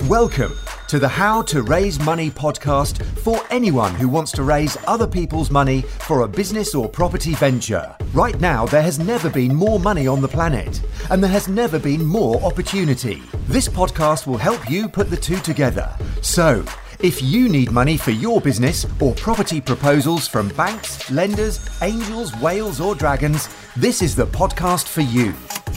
Welcome to the How to Raise Money podcast for anyone who wants to raise other people's money for a business or property venture. Right now, there has never been more money on the planet, and there has never been more opportunity. This podcast will help you put the two together. So, if you need money for your business or property proposals from banks, lenders, angels, whales or dragons, this is the podcast for you.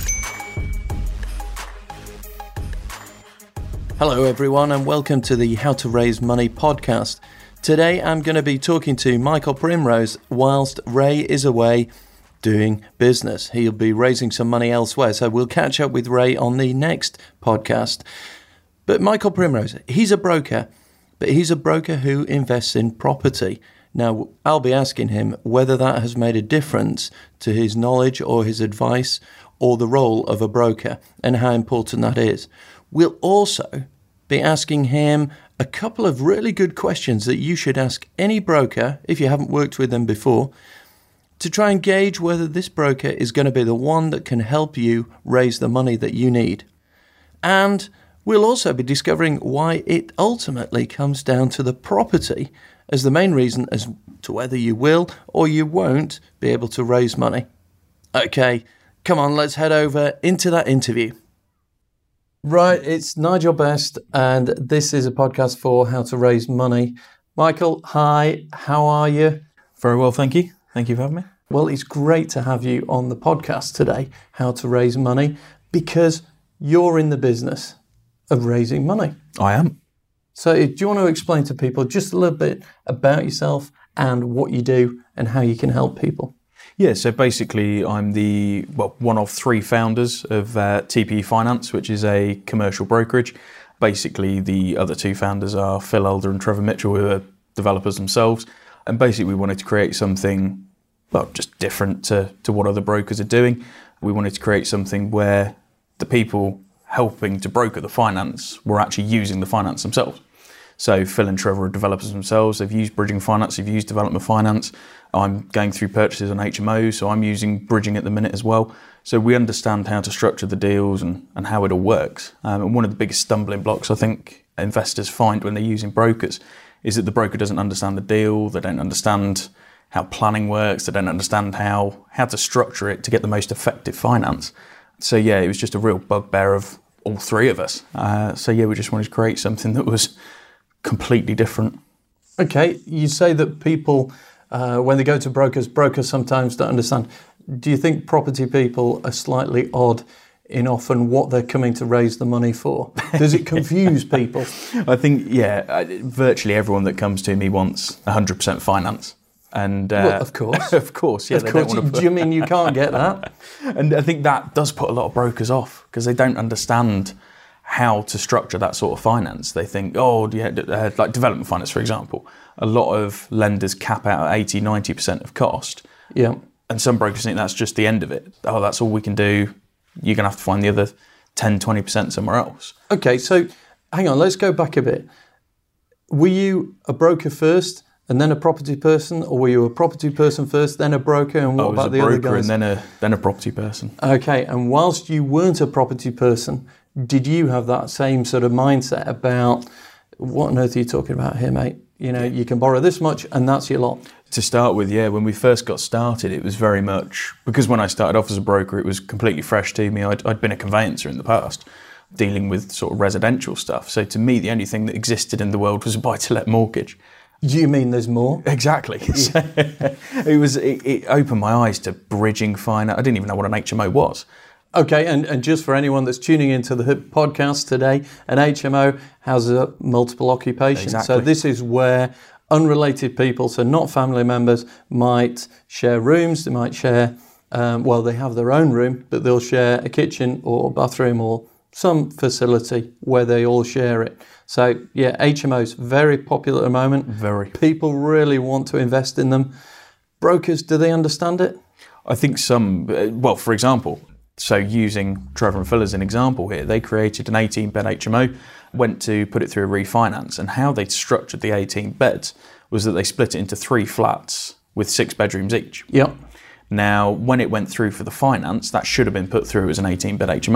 Hello everyone and welcome to the How to Raise Money podcast. Today I'm going to be talking to Michael Primrose whilst Ray is away doing business. He'll be raising some money elsewhere, so we'll catch up with Ray on the next podcast. But Michael Primrose, he's a broker, but he's a broker who invests in property. Now, I'll be asking him whether that has made a difference to his knowledge or his advice or the role of a broker and how important that is. We'll also be asking him a couple of really good questions that you should ask any broker, if you haven't worked with them before, to try and gauge whether this broker is going to be the one that can help you raise the money that you need. And we'll also be discovering why it ultimately comes down to the property as the main reason as to whether you will or you won't be able to raise money. Okay, come on, let's head over into that interview. Right, it's Nigel Best, and this is a podcast for how to raise money. Michael, hi, how are you? Very well, thank you. Thank you for having me. Well, it's great to have you on the podcast today, How to Raise Money, because you're in the business of raising money. I am. So do you want to explain to people just a little bit about yourself and what you do and how you can help people? Yeah, so basically I'm one of three founders of TPE Finance, which is a commercial brokerage. Basically, the other two founders are Phil Elder and Trevor Mitchell, who are developers themselves. And basically we wanted to create something, just different to what other brokers are doing. We wanted to create something where the people helping to broker the finance were actually using the finance themselves. So Phil and Trevor are developers themselves. They've used bridging finance, they've used development finance. I'm going through purchases on HMO, so I'm using bridging at the minute as well. So we understand how to structure the deals and how it all works. And one of the biggest stumbling blocks I think investors find when they're using brokers is that the broker doesn't understand the deal, they don't understand how planning works, they don't understand how to structure it to get the most effective finance. So yeah, it was just a real bugbear of all three of us. We just wanted to create something that was completely different. Okay, you say that people, when they go to brokers sometimes don't understand. Do you think property people are slightly odd in often what they're coming to raise the money for? Does it confuse people? I think, virtually everyone that comes to me wants 100% finance. And well, of course. Of course, yeah. Of course. Do you mean you can't get that? And I think that does put a lot of brokers off because they don't understand how to structure that sort of finance. They think, like development finance, for example. A lot of lenders cap out at 80, 90% of cost. Yeah. And some brokers think that's just the end of it. Oh, that's all we can do. You're going to have to find the other 10, 20% somewhere else. Okay, so hang on, let's go back a bit. Were you a broker first and then a property person, or were you a property person first, then a broker, and what about the other guys? I was a broker and then a property person. Okay, and whilst you weren't a property person, did you have that same sort of mindset about what on earth are you talking about here, mate? You know, you can borrow this much and that's your lot. To start with, when we first got started, it was very much, because when I started off as a broker, it was completely fresh to me. I'd been a conveyancer in the past, dealing with sort of residential stuff. So to me, the only thing that existed in the world was a buy-to-let mortgage. Do you mean there's more? Exactly. Yeah. It opened my eyes to bridging finance. I didn't even know what an HMO was. Okay, and just for anyone that's tuning into the podcast today, an HMO has a multiple occupation. Exactly. So this is where unrelated people, so not family members, might share rooms. They might share, they have their own room, but they'll share a kitchen or bathroom or some facility where they all share it. So yeah, HMOs, very popular at the moment. Very. People really want to invest in them. Brokers, do they understand it? I think some, for example, so using Trevor and Phil as an example here, they created an 18-bed HMO, went to put it through a refinance, and how they structured the 18 beds was that they split it into 3 flats with 6 bedrooms each. Yep. Now, when it went through for the finance, that should have been put through as an 18-bed HMO.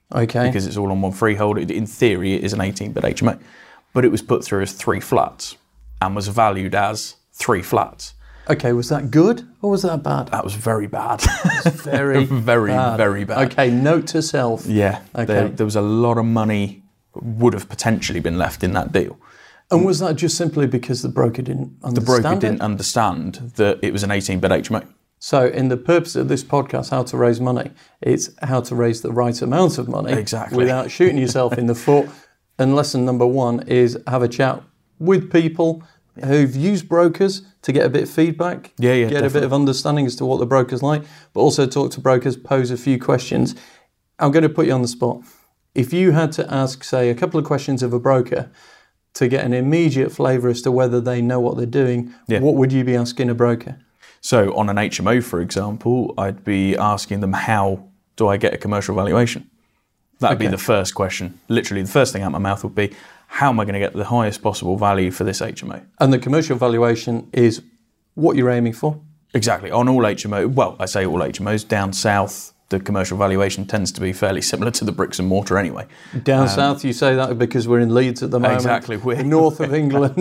Okay. Because it's all on one freehold. In theory, it is an 18-bed HMO. But it was put through as 3 flats and was valued as 3 flats. Okay, was that good or was that bad? That was very bad. Very, very bad. Okay, note to self. Yeah. Okay. There was a lot of money would have potentially been left in that deal. And was that just simply because the broker didn't understand The broker didn't understand that it was an 18-bed HMO. So in the purpose of this podcast, How to Raise Money, it's how to raise the right amount of money without shooting yourself in the foot. And lesson number 1 is have a chat with people who've used brokers to get a bit of feedback, get definitely. a bit of understanding as to what the broker's like, but also talk to brokers, pose a few questions. I'm going to put you on the spot. If you had to ask, say, a couple of questions of a broker to get an immediate flavour as to whether they know what they're doing, what would you be asking a broker? So on an HMO, for example, I'd be asking them, how do I get a commercial valuation? That would be the first question. Literally, the first thing out of my mouth would be, how am I going to get the highest possible value for this HMO? And the commercial valuation is what you're aiming for? Exactly. On all HMO, well, I say all HMOs, down south, the commercial valuation tends to be fairly similar to the bricks and mortar anyway. Down south, you say that because we're in Leeds at the moment. Exactly. We're north of England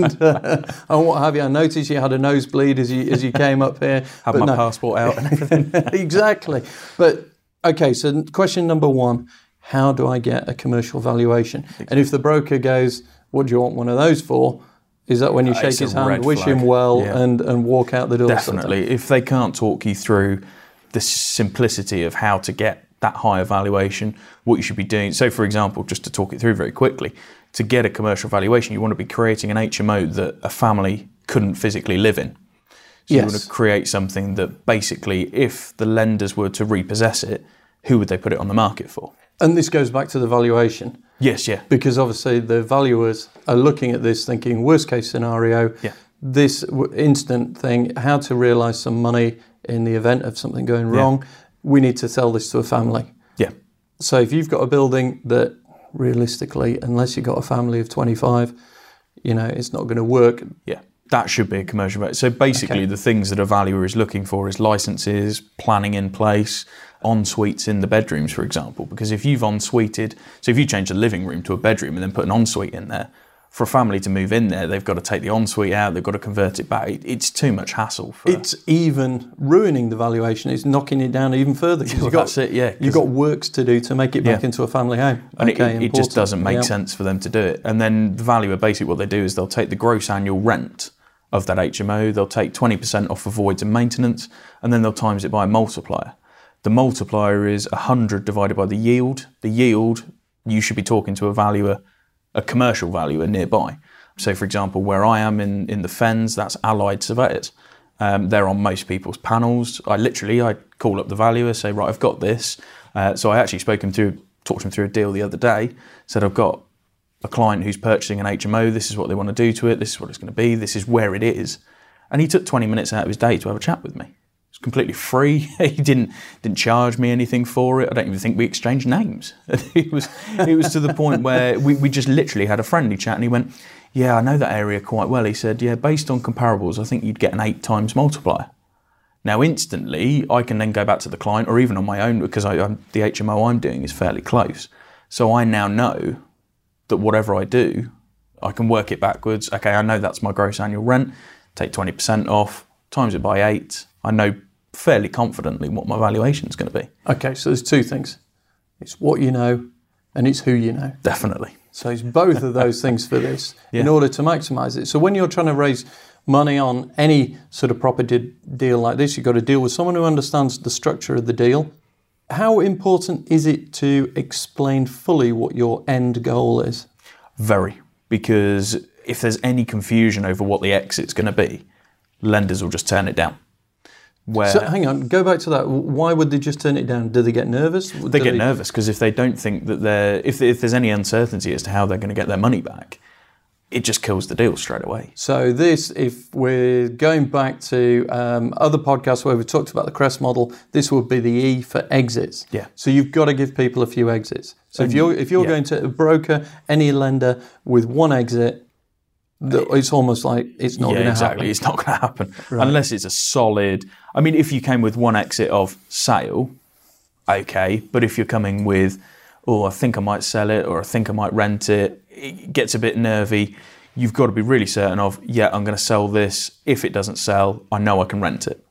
and what have you. I noticed you had a nosebleed as you came up here. Had my passport out and everything. Exactly. But, okay, so question number 1, how do I get a commercial valuation? Exactly. And if the broker goes, what do you want one of those for? Is that when you shake his hand, wish him well, and walk out the door? Definitely. If they can't talk you through the simplicity of how to get that higher valuation, what you should be doing. So, for example, just to talk it through very quickly, to get a commercial valuation, you want to be creating an HMO that a family couldn't physically live in. So you want to create something that basically, if the lenders were to repossess it, who would they put it on the market for? And this goes back to the valuation. Yes, yeah. Because obviously the valuers are looking at this thinking, worst case scenario, this instant thing, how to realise some money in the event of something going wrong, we need to sell this to a family. Yeah. So if you've got a building that realistically, unless you've got a family of 25, it's not going to work. Yeah. That should be a commercial value. So basically the things that a valuer is looking for is licenses, planning in place, en-suites in the bedrooms, for example. Because if you've en-suited, so if you change the living room to a bedroom and then put an en-suite in there, for a family to move in there, they've got to take the ensuite out, they've got to convert it back. It's too much hassle. It's even ruining the valuation. It's knocking it down even further. Well, that's it, yeah. You've got works to do to make it back into a family home. And it just doesn't make sense for them to do it. And then the valuer, basically what they do is they'll take the gross annual rent of that HMO, they'll take 20% off for voids and maintenance, and then they'll times it by a multiplier. The multiplier is 100 divided by the yield. The yield, you should be talking to a valuer, a commercial valuer nearby. So, for example, where I am in the Fens, that's Allied Surveyors. They're on most people's panels. I call up the valuer, say, right, I've got this. So I actually talked him through a deal the other day, said, I've got a client who's purchasing an HMO, this is what they want to do to it, this is what it's going to be, this is where it is. And he took 20 minutes out of his day to have a chat with me. It's completely free. He didn't charge me anything for it. I don't even think we exchanged names. It was to the point where we just literally had a friendly chat, and he went, yeah, I know that area quite well. He said, yeah, based on comparables, I think you'd get an 8 times multiplier. Now, instantly, I can then go back to the client, or even on my own, because the HMO I'm doing is fairly close. So I now know that whatever I do, I can work it backwards. Okay, I know that's my gross annual rent, take 20% off, times it by 8. I know fairly confidently what my valuation is going to be. Okay, so there's 2 things. It's what you know and it's who you know. Definitely. So it's both of those things for this in order to maximise it. So when you're trying to raise money on any sort of property deal like this, you've got to deal with someone who understands the structure of the deal. How important is it to explain fully what your end goal is? Very, because if there's any confusion over what the exit's going to be, lenders will just turn it down. So hang on, go back to that. Why would they just turn it down? Do they get nervous? They get nervous because if they don't think that if there's any uncertainty as to how they're going to get their money back, it just kills the deal straight away. So this, if we're going back to other podcasts where we talked about the CREST model, this would be the E for exits. Yeah. So you've got to give people a few exits. So if you're going to a broker, any lender with one exit, it's almost like it's not going to happen. It's not going to happen unless it's a solid. I mean, if you came with one exit of sale, okay. But if you're coming with oh, I think I might sell it, or I think I might rent it. It gets a bit nervy. You've got to be really certain of, yeah, I'm going to sell this. If it doesn't sell, I know I can rent it.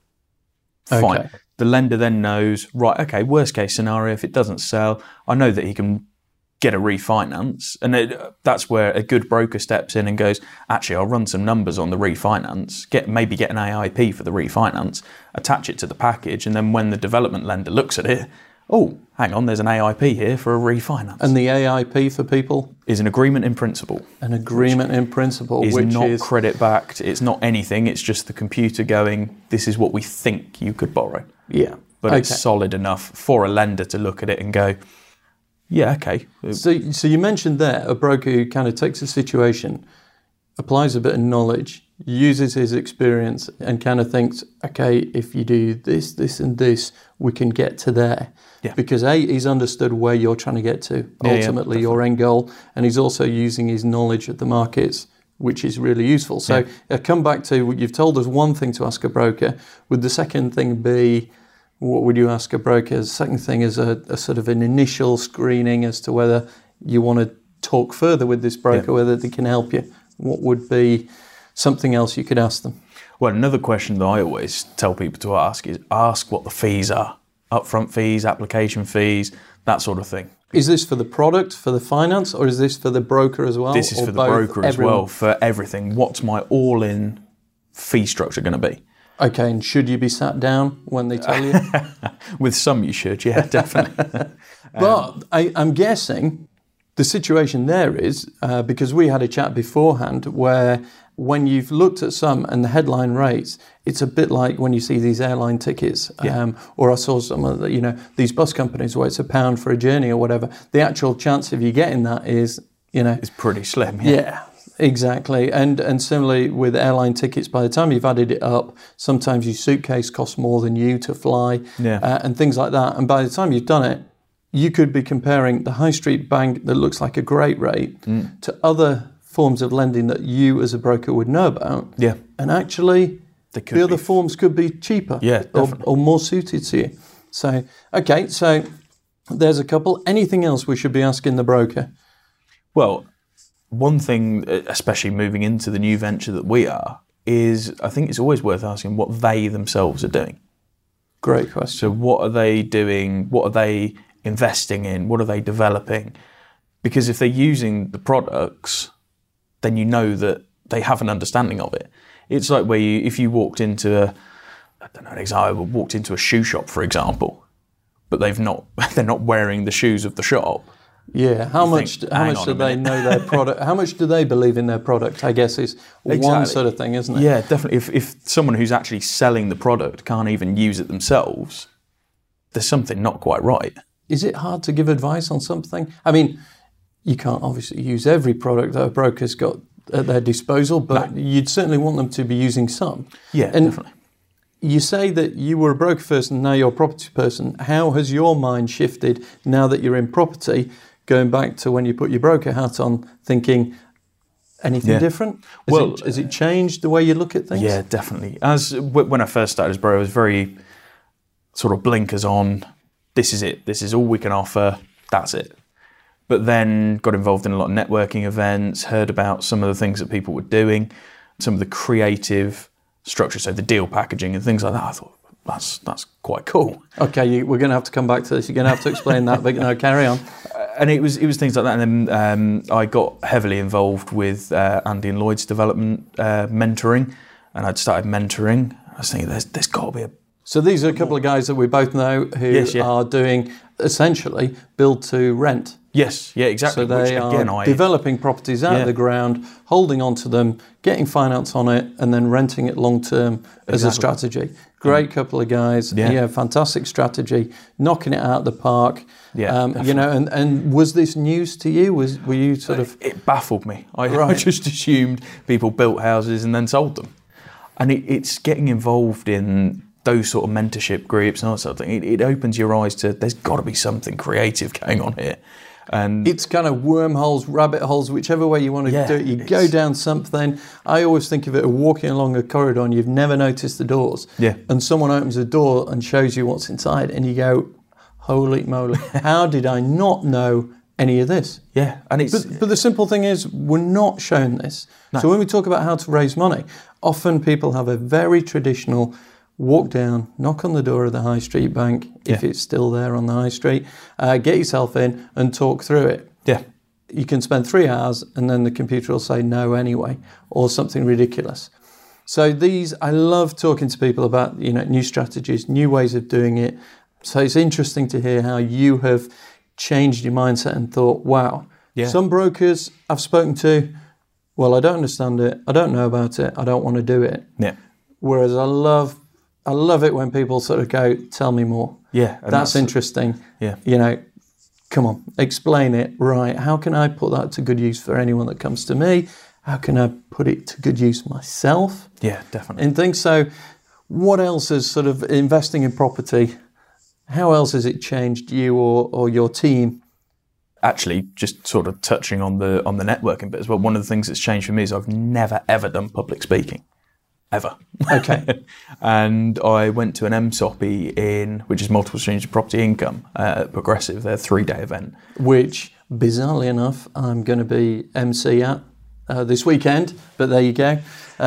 Fine. Okay. The lender then knows, right, okay, worst case scenario, if it doesn't sell, I know that he can get a refinance. And that's where a good broker steps in and goes, actually, I'll run some numbers on the refinance, maybe get an AIP for the refinance, attach it to the package, and then when the development lender looks at it, oh, hang on, there's an AIP here for a refinance. And the AIP for people? Is an agreement in principle. An agreement in principle, Is which not is credit backed. It's not anything. It's just the computer going, this is what we think you could borrow. Yeah. But it's solid enough for a lender to look at it and go, yeah, okay. So you mentioned there a broker who kind of takes a situation, applies a bit of knowledge, uses his experience, and kind of thinks, okay, if you do this, this, and this, we can get to there. Yeah. Because he's understood where you're trying to get to, ultimately your end goal, and he's also using his knowledge of the markets, which is really useful. So I come back to, you've told us one thing to ask a broker. Would the second thing be, what would you ask a broker? The second thing is a sort of an initial screening as to whether you want to talk further with this broker, whether they can help you. What would be something else you could ask them? Well, another question that I always tell people to ask is ask what the fees are. Upfront fees, application fees, that sort of thing. Is this for the product, for the finance, or is this for the broker as well? This is for the broker as well, for everything. What's my all-in fee structure going to be? Okay, and should you be sat down when they tell you? With some you should, yeah, definitely. But I'm guessing the situation there is, because we had a chat beforehand where when you've looked at some and the headline rates, it's a bit like when you see these airline tickets, or I saw some of the, these bus companies where it's £1 for a journey or whatever. The actual chance of you getting that is, It's pretty slim. Yeah, exactly. And similarly with airline tickets, by the time you've added it up, sometimes your suitcase costs more than you to fly, and things like that. And by the time you've done it, you could be comparing the high street bank that looks like a great rate to other forms of lending that you as a broker would know about. Yeah. And actually, the other forms could be cheaper or more suited to you. So, okay, so there's a couple. Anything else we should be asking the broker? Well, one thing, especially moving into the new venture that we are, is I think it's always worth asking what they themselves are doing. Great question. So what are they doing? What are they investing in? What are they developing? Because if they're using the products, then you know that they have an understanding of it. It's like where if you walked into walked into a shoe shop, for example, but they're not wearing the shoes of the shop. Yeah, how much do they know their product? How much do they believe in their product, I guess, is one sort of thing, isn't it? Yeah, definitely. If someone who's actually selling the product can't even use it themselves, there's something not quite right. Is it hard to give advice on something? I mean, you can't obviously use every product that a broker's got at their disposal, but you'd certainly want them to be using some. Yeah, definitely. You say that you were a broker first and now you're a property person. How has your mind shifted now that you're in property, going back to when you put your broker hat on, thinking anything different? Has it changed the way you look at things? Yeah, definitely. When I first started as broker, I was very sort of blinkers on, this is it, this is all we can offer, that's it. But then got involved in a lot of networking events, heard about some of the things that people were doing, some of the creative structure, so the deal packaging and things like that. I thought, that's quite cool. Okay, we're going to have to come back to this. You're going to have to explain that, but no, carry on. And it was things like that. And then I got heavily involved with Andy and Lloyd's development mentoring, and I'd started mentoring. I was thinking, there's got to be a... So these are a couple of guys that we both know who are doing, essentially, build to rent. Yes, yeah, exactly. So they are developing properties out of the ground, holding on to them, getting finance on it, and then renting it long term as a strategy. Great couple of guys. Yeah, fantastic strategy, knocking it out of the park. Yeah, and was this news to you? Were you sort of? It baffled me. I just assumed people built houses and then sold them, and it's getting involved in those sort of mentorship groups and all that sort of thing. It opens your eyes to there's got to be something creative going on here. And it's kind of wormholes, rabbit holes, whichever way you want to do it. You go down something. I always think of it as walking along a corridor and you've never noticed the doors. Yeah. And someone opens a door and shows you what's inside and you go, holy moly, how did I not know any of this? Yeah, and But the simple thing is, we're not shown this. No. So when we talk about how to raise money, often people have a very traditional walk down, knock on the door of the high street bank, if it's still there on the high street, get yourself in and talk through it. Yeah. You can spend 3 hours and then the computer will say no anyway, or something ridiculous. So I love talking to people about, new strategies, new ways of doing it. So it's interesting to hear how you have changed your mindset and thought, wow, some brokers I've spoken to, well, I don't understand it, I don't know about it, I don't want to do it. Yeah. Whereas I love it when people sort of go, tell me more. Yeah. That's interesting. Yeah. Come on, explain it. Right. How can I put that to good use for anyone that comes to me? How can I put it to good use myself? Yeah, definitely. And things. So what else is sort of investing in property? How else has it changed you or your team? Actually, just sort of touching on the networking bit as well, one of the things that's changed for me is I've never, ever done public speaking. Ever. Okay. And I went to an MSOPI which is Multiple Streams of Property Income, Progressive, their 3-day event. Which, bizarrely enough, I'm going to be MC at this weekend, but there you go.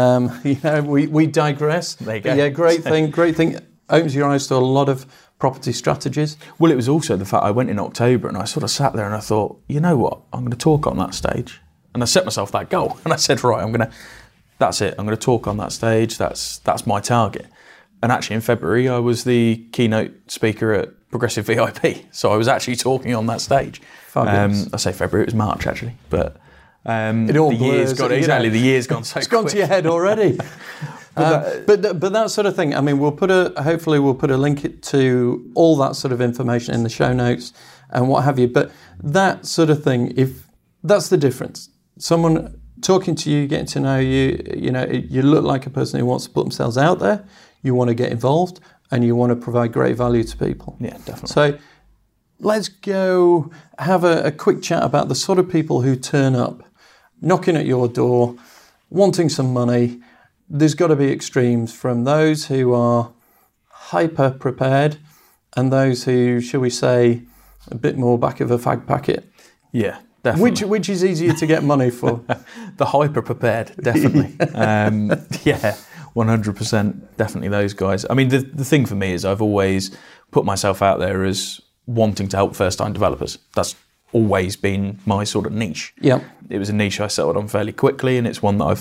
We digress. There you go. Yeah, great thing. Opens your eyes to a lot of property strategies. Well, it was also the fact I went in October and I sort of sat there and I thought, you know what, I'm going to talk on that stage. And I set myself that goal. And I said, right, that's it. I'm going to talk on that stage. That's my target. And actually in February, I was the keynote speaker at Progressive VIP. So I was actually talking on that stage. Fabulous. I say February, it was March actually. But it all blurs. The year's gone so It's gone to your head already. But that sort of thing, I mean, hopefully we'll put a link to all that sort of information in the show notes and what have you. But that sort of thing, if that's the difference, someone talking to you, getting to know you, you look like a person who wants to put themselves out there, you want to get involved, and you want to provide great value to people. Yeah, definitely. So let's go have a quick chat about the sort of people who turn up, knocking at your door, wanting some money. There's got to be extremes from those who are hyper prepared and those who, shall we say, a bit more back of a fag packet. Yeah, definitely. Which is easier to get money for? The hyper prepared, definitely. 100%, definitely those guys. I mean, the thing for me is I've always put myself out there as wanting to help first-time developers. That's always been my sort of niche. Yeah. It was a niche I settled on fairly quickly, and it's one that I've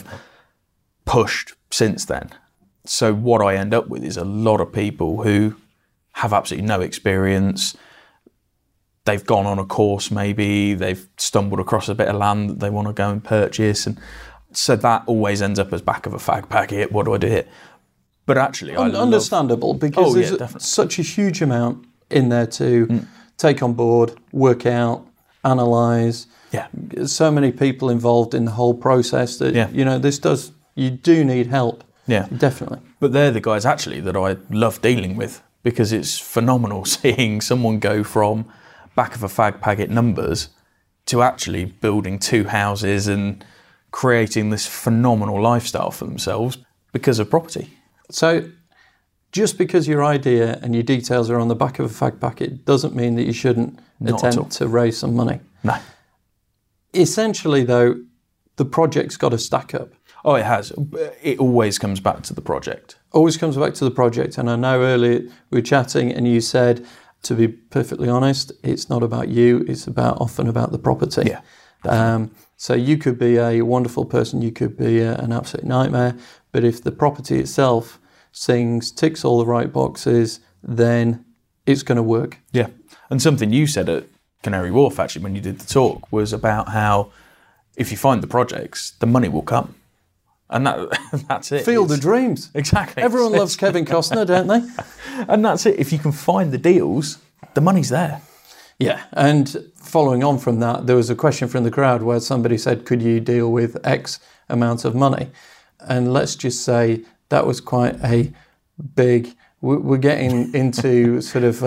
pushed since then. So what I end up with is a lot of people who have absolutely no experience. They've gone on a course maybe, they've stumbled across a bit of land that they want to go and purchase, and so that always ends up as back of a fag packet. What do I do here? But actually, understandable, because there's such a huge amount in there to take on board, work out, analyse. Yeah. So many people involved in the whole process that, you do need help. Yeah. Definitely. But they're the guys actually that I love dealing with, because it's phenomenal seeing someone go from back of a fag packet numbers to actually building 2 houses and creating this phenomenal lifestyle for themselves because of property. So just because your idea and your details are on the back of a fag packet doesn't mean that you shouldn't attempt to raise some money. No. Essentially, though, the project's got to stack up. Oh, it has. It always comes back to the project. Always comes back to the project. And I know earlier we were chatting and you said, to be perfectly honest, it's not about you, it's often about the property. Yeah. So you could be a wonderful person, you could be an absolute nightmare, but if the property itself ticks all the right boxes, then it's going to work. Yeah. And something you said at Canary Wharf, actually, when you did the talk, was about how if you find the projects, the money will come. And that's it. Field of dreams. Exactly. Everyone loves Kevin Costner, don't they? And that's it. If you can find the deals, the money's there. Yeah. And following on from that, there was a question from the crowd where somebody said, could you deal with X amount of money? And let's just say that was quite a big, we're getting into sort of,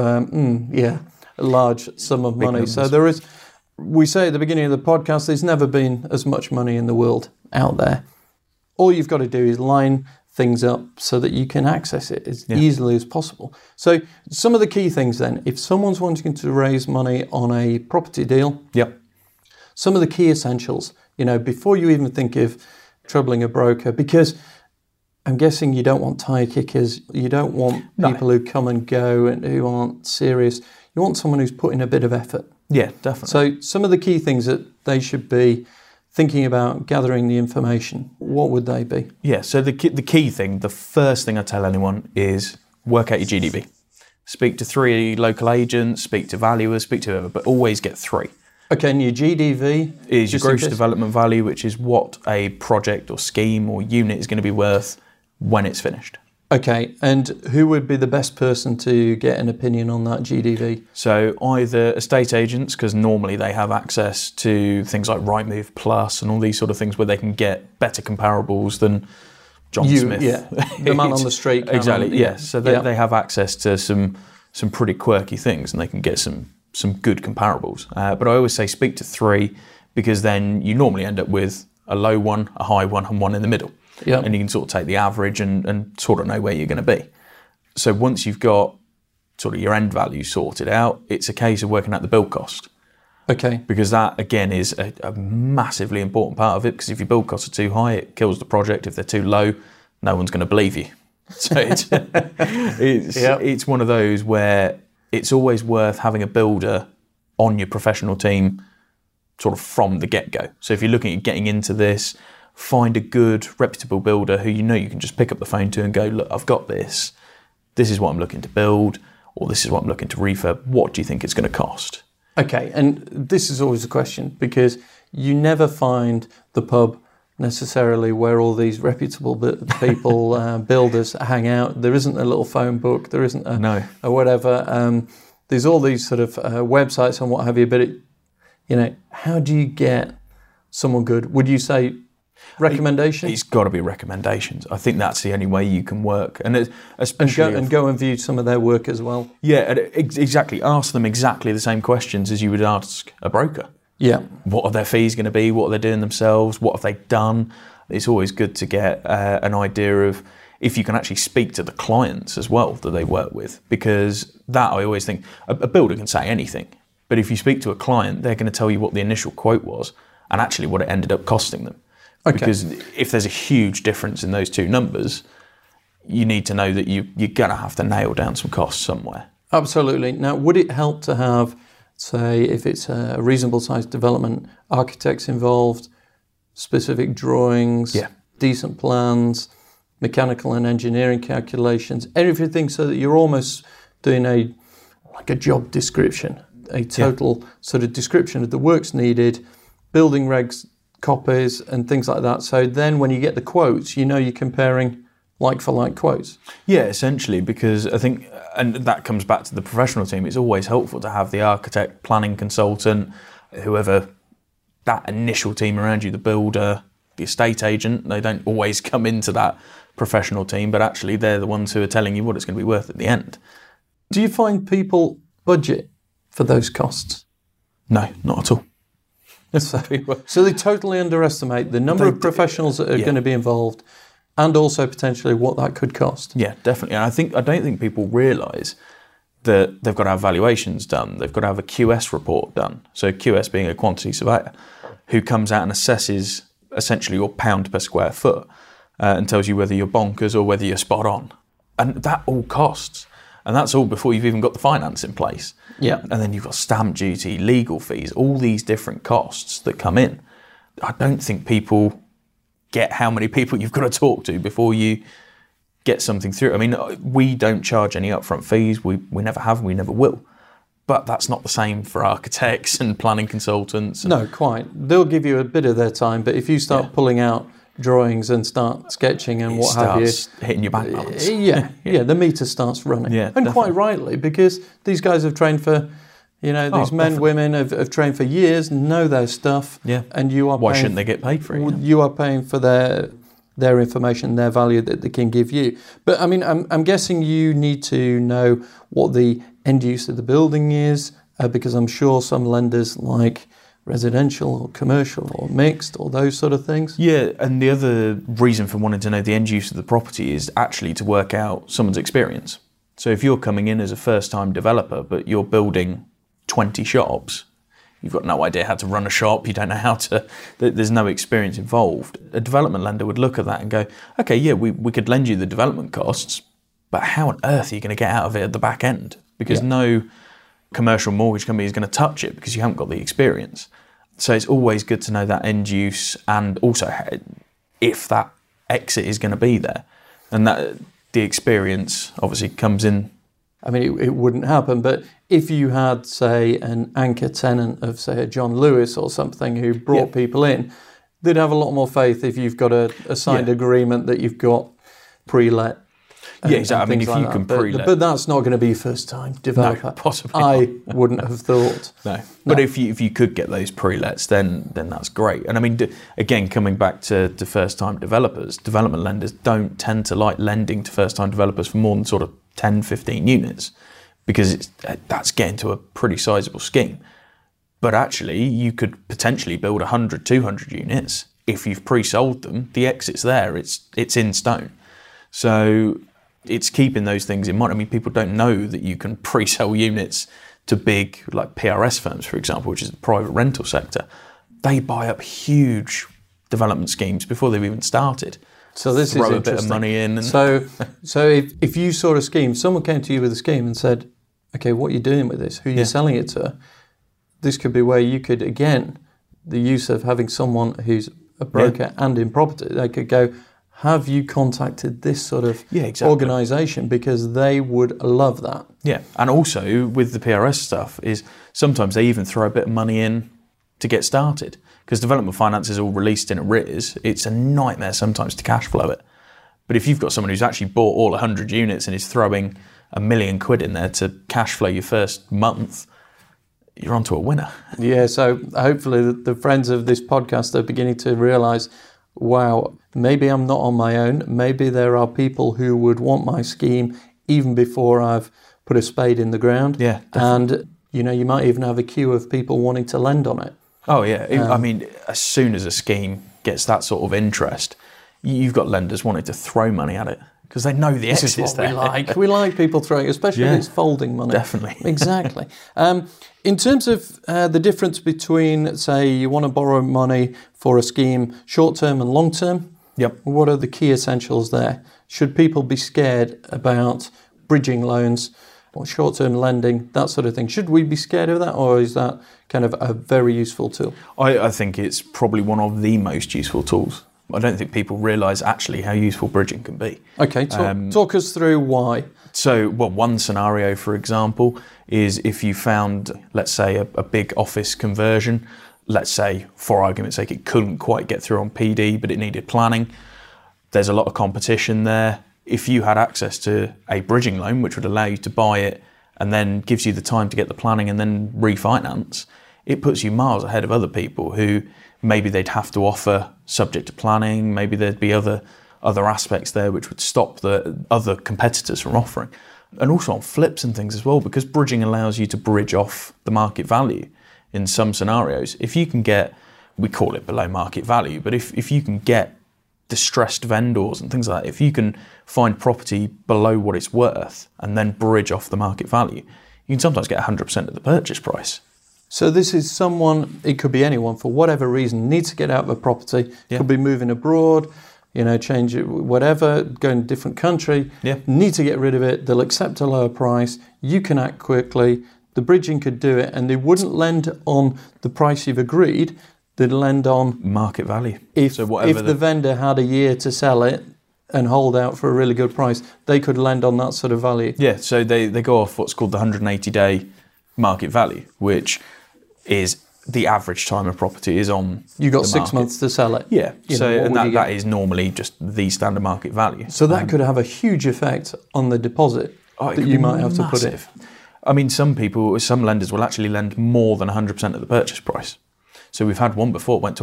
a large sum of money. So we say at the beginning of the podcast, there's never been as much money in the world out there. All you've got to do is line things up so that you can access it as easily as possible. So some of the key things then, if someone's wanting to raise money on a property deal, some of the key essentials, before you even think of troubling a broker, because I'm guessing you don't want tire kickers, you don't want people who come and go and who aren't serious. You want someone who's put in a bit of effort. Yeah, definitely. So some of the key things that they should be thinking about gathering the information, what would they be? Yeah, so the key thing, the first thing I tell anyone is work out your GDV. Speak to 3 local agents, speak to valuers, speak to whoever, but always get 3. Okay, and your GDV? Is your gross development value, which is what a project or scheme or unit is going to be worth when it's finished. Okay, and who would be the best person to get an opinion on that GDV? So either estate agents, because normally they have access to things like Rightmove Plus and all these sort of things where they can get better comparables than John Smith. Yeah, the man on the street. Exactly, yes. So they have access to some pretty quirky things and they can get some good comparables. But I always say speak to 3 because then you normally end up with a low one, a high one and one in the middle. Yep. And you can sort of take the average and sort of know where you're going to be. So once you've got sort of your end value sorted out, it's a case of working out the build cost. Okay. Because that, again, is a massively important part of it, because if your build costs are too high, it kills the project. If they're too low, no one's going to believe you. So it's one of those where it's always worth having a builder on your professional team sort of from the get-go. So if you're looking at getting into this, find a good, reputable builder who you can just pick up the phone to and go, look, I've got this. This is what I'm looking to build, or this is what I'm looking to refurb. What do you think it's going to cost? Okay, and this is always a question, because you never find the pub necessarily where all these reputable people, builders, hang out. There isn't a little phone book. There isn't a whatever. There's all these sort of websites and what have you, but how do you get someone good? Would you say recommendation? It's got to be recommendations. I think that's the only way you can work, and especially go and view some of their work as well. Yeah, exactly. Ask them exactly the same questions as you would ask a broker. Yeah. What are their fees going to be? What are they doing themselves? What have they done? It's always good to get an idea of if you can actually speak to the clients as well that they work with, because that, I always think, a builder can say anything, but if you speak to a client, they're going to tell you what the initial quote was and actually what it ended up costing them. Okay. Because if there's a huge difference in those two numbers, you need to know that you're going to have to nail down some costs somewhere. Absolutely. Now, would it help to have, say, if it's a reasonable sized development, architects involved, specific drawings, decent plans, mechanical and engineering calculations, everything, so that you're almost doing a job description, a total sort of description of the works needed, building regs, copies and things like that. So then when you get the quotes, you're comparing like for like quotes. Yeah, essentially, because I think, and that comes back to the professional team, it's always helpful to have the architect, planning consultant, whoever, that initial team around you, the builder, the estate agent. They don't always come into that professional team, but actually they're the ones who are telling you what it's going to be worth at the end. Do you find people budget for those costs? No, not at all. So they totally underestimate the number of professionals that are going to be involved, and also potentially what that could cost. Yeah, definitely. And I don't think people realise that they've got to have valuations done. They've got to have a QS report done. So QS being a quantity surveyor, who comes out and assesses essentially your pound per square foot and tells you whether you're bonkers or whether you're spot on. And that all costs. And that's all before you've even got the finance in place. Yeah. And then you've got stamp duty, legal fees, all these different costs that come in. I don't think people get how many people you've got to talk to before you get something through. I mean, we don't charge any upfront fees. We never have and we never will. But that's not the same for architects and planning consultants. No, quite. They'll give you a bit of their time, but if you start pulling out drawings and start sketching and what have you, hitting your bank balance. The meter starts running. Yeah, and definitely. Quite rightly, because these guys have trained for, these men, women have trained for years, know their stuff. Yeah. And you are Why shouldn't they get paid for it? You are paying for their information, their value that they can give you. But I mean, I'm guessing you need to know what the end use of the building is, because I'm sure some lenders like residential or commercial or mixed or those sort of things? Yeah, and the other reason for wanting to know the end use of the property is actually to work out someone's experience. So if you're coming in as a first-time developer, but you're building 20 shops, you've got no idea how to run a shop, you don't know how to, there's no experience involved. A development lender would look at that and go, okay, yeah, we could lend you the development costs, but how on earth are you going to get out of it at the back end? Because no commercial mortgage company is going to touch it because you haven't got the experience. So it's always good to know that end use and also if that exit is going to be there. And that the experience obviously comes in. I mean, it wouldn't happen, but if you had, say, an anchor tenant of, say, a John Lewis or something who brought people in, they'd have a lot more faith if you've got a signed agreement that you've got pre-let. Yeah, exactly. I mean, if you can pre-let. But that's not going to be first-time developer. No, possibly I wouldn't have thought. No. But if you could get those pre-lets, then that's great. And I mean, again, coming back to first-time developers, development lenders don't tend to like lending to first-time developers for more than sort of 10, 15 units because that's getting to a pretty sizable scheme. But actually, you could potentially build 100, 200 units. If you've pre-sold them, the exit's there. It's in stone. So it's keeping those things in mind. I mean, people don't know that you can pre-sell units to big, like PRS firms, for example, which is the private rental sector. They buy up huge development schemes before they've even started. So this Throw is a interesting. bit of money in. And So if you saw a scheme, someone came to you with a scheme and said, okay, what are you doing with this? Who are you selling it to? This could be where you could, again, the use of having someone who's a broker and in property, they could go, have you contacted this sort of organisation? Because they would love that. Yeah, and also with the PRS stuff is sometimes they even throw a bit of money in to get started. Because development finance is all released in arrears. It's a nightmare sometimes to cash flow it. But if you've got someone who's actually bought all 100 units and is throwing £1 million in there to cash flow your first month, you're onto a winner. Yeah, so hopefully the friends of this podcast are beginning to realise, wow, maybe I'm not on my own. Maybe there are people who would want my scheme even before I've put a spade in the ground. Yeah, definitely. And, you might even have a queue of people wanting to lend on it. Oh, yeah. I mean, as soon as a scheme gets that sort of interest, you've got lenders wanting to throw money at it because they know the exit is there. We like people throwing, especially if it's folding money. Definitely. Exactly. In terms of the difference between, say, you want to borrow money for a scheme, short-term and long-term, what are the key essentials there? Should people be scared about bridging loans or short-term lending, that sort of thing? Should we be scared of that, or is that kind of a very useful tool? I think it's probably one of the most useful tools. I don't think people realise actually how useful bridging can be. Okay, talk us through why. So, one scenario, for example, is if you found, let's say, a big office conversion. Let's say, for argument's sake, it couldn't quite get through on PD, but it needed planning. There's a lot of competition there. If you had access to a bridging loan, which would allow you to buy it and then gives you the time to get the planning and then refinance, it puts you miles ahead of other people who maybe they'd have to offer subject to planning, maybe there'd be other aspects there which would stop the other competitors from offering. And also on flips and things as well, because bridging allows you to bridge off the market value in some scenarios. If you can get, we call it below market value, but if you can get distressed vendors and things like that, if you can find property below what it's worth and then bridge off the market value, you can sometimes get 100% of the purchase price. So this is someone, it could be anyone, for whatever reason, needs to get out of a property, could be moving abroad, change it, whatever, go in a different country, need to get rid of it, they'll accept a lower price, you can act quickly, the bridging could do it, and they wouldn't lend on the price you've agreed, they'd lend on market value. If the vendor had a year to sell it and hold out for a really good price, they could lend on that sort of value. Yeah, so they go off what's called the 180-day market value, which is the average time a property is on. You got 6 months to sell it. Yeah, that is normally just the standard market value. So that could have a huge effect on the deposit that you might have to put in. I mean, some lenders will actually lend more than 100% of the purchase price. So we've had one before, it went to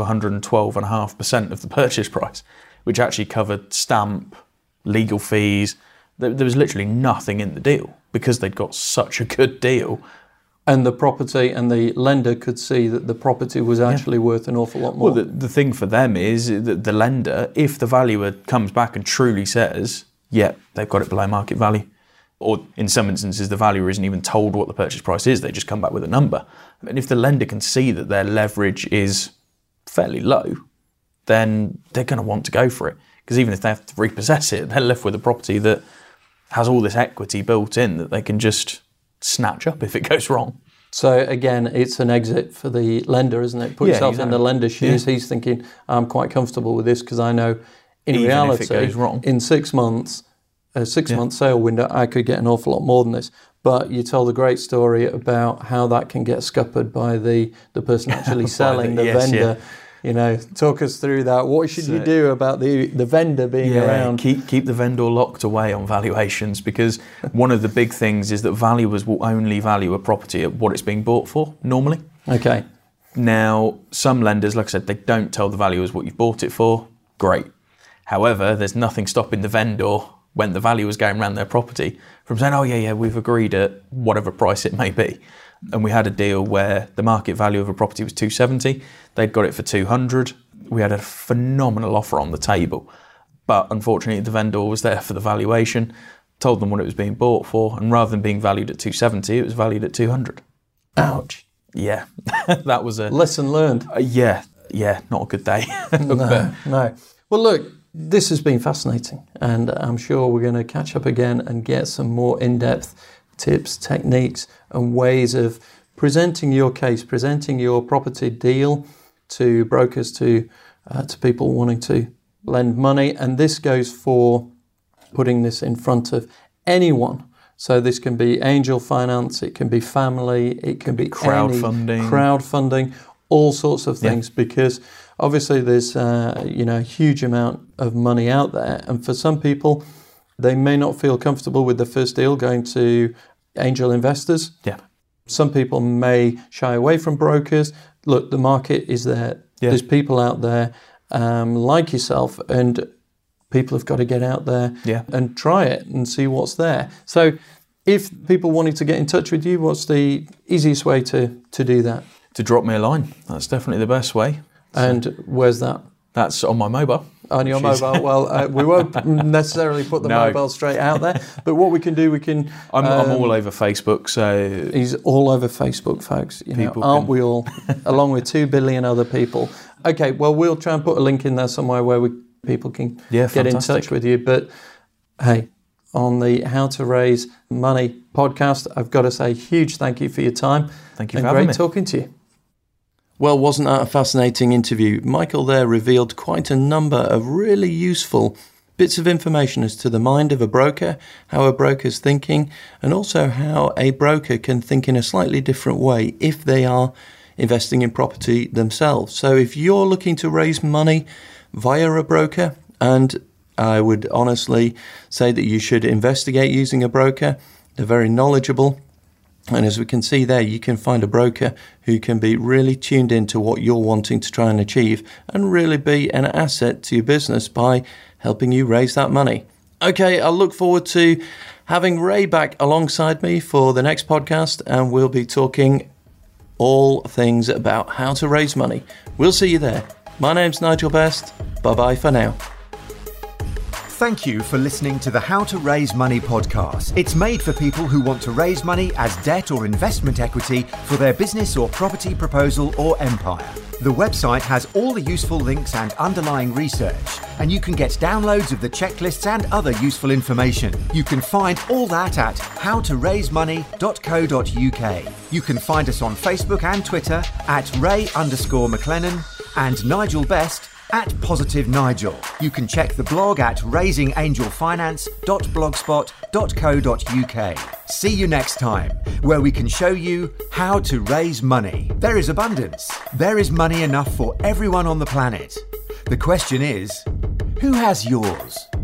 112.5% of the purchase price, which actually covered stamp, legal fees. There was literally nothing in the deal because they'd got such a good deal. And the property and the lender could see that the property was actually worth an awful lot more. Well, the thing for them is that the lender, if the valuer comes back and truly says, yeah, they've got it below market value, or in some instances the valuer isn't even told what the purchase price is, they just come back with a number. And if the lender can see that their leverage is fairly low, then they're going to want to go for it. Because even if they have to repossess it, they're left with a property that has all this equity built in that they can just snatch up if it goes wrong. So again, it's an exit for the lender, isn't it? Put yourself in the lender's shoes. He's thinking, I'm quite comfortable with this because I know in Even reality, if it goes wrong. in 6 months, a 6-month sale window, I could get an awful lot more than this. But you told a great story about how that can get scuppered by the person actually selling, the vendor. You know, talk us through that. What should you do about the vendor being around? Keep the vendor locked away on valuations, because one of the big things is that valuers will only value a property at what it's being bought for, normally. Okay. Now, some lenders, like I said, they don't tell the valuers what you've bought it for. Great. However, there's nothing stopping the vendor, when the valuer's going around their property, from saying, oh, yeah, we've agreed at whatever price it may be. And we had a deal where the market value of a property was 270. They'd got it for 200. We had a phenomenal offer on the table. But unfortunately, the vendor was there for the valuation, told them what it was being bought for, and rather than being valued at 270, it was valued at 200. Ouch. Yeah, that was a... Lesson learned. Yeah, not a good day. No. Well, look, this has been fascinating, and I'm sure we're going to catch up again and get some more in-depth tips, techniques, and ways of presenting your case, presenting your property deal to brokers, to people wanting to lend money. And this goes for putting this in front of anyone. So this can be angel finance, it can be family, it can be crowdfunding, all sorts of things, because obviously there's a huge amount of money out there, and for some people they may not feel comfortable with the first deal going to angel investors. Yeah. Some people may shy away from brokers. Look, the market is there. Yeah. There's people out there like yourself, and people have got to get out there and try it and see what's there. So if people wanted to get in touch with you, what's the easiest way to do that? To drop me a line. That's definitely the best way. And where's that? That's on my mobile. On your mobile. Well, we won't necessarily put the mobile straight out there, but what we can do, I'm all over Facebook, so... He's all over Facebook, folks. Aren't we all? Along with 2 billion other people. Okay, well, we'll try and put a link in there somewhere where people can get in touch with you. But, hey, on the How to Raise Money podcast, I've got to say huge thank you for your time. Thank you for having me. Great talking to you. Well, wasn't that a fascinating interview? Michael there revealed quite a number of really useful bits of information as to the mind of a broker, how a broker's thinking, and also how a broker can think in a slightly different way if they are investing in property themselves. So if you're looking to raise money via a broker, and I would honestly say that you should investigate using a broker, they're very knowledgeable. And as we can see there, you can find a broker who can be really tuned into what you're wanting to try and achieve and really be an asset to your business by helping you raise that money. Okay, I'll look forward to having Ray back alongside me for the next podcast, and we'll be talking all things about how to raise money. We'll see you there. My name's Nigel Best. Bye-bye for now. Thank you for listening to the How to Raise Money podcast. It's made for people who want to raise money as debt or investment equity for their business or property proposal or empire. The website has all the useful links and underlying research, and you can get downloads of the checklists and other useful information. You can find all that at howtoraisemoney.co.uk. You can find us on Facebook and Twitter at Ray_McLennan and Nigel Best at Positive Nigel. You can check the blog at raisingangelfinance.blogspot.co.uk. See you next time, where we can show you how to raise money. There is abundance. There is money enough for everyone on the planet. The question is, who has yours?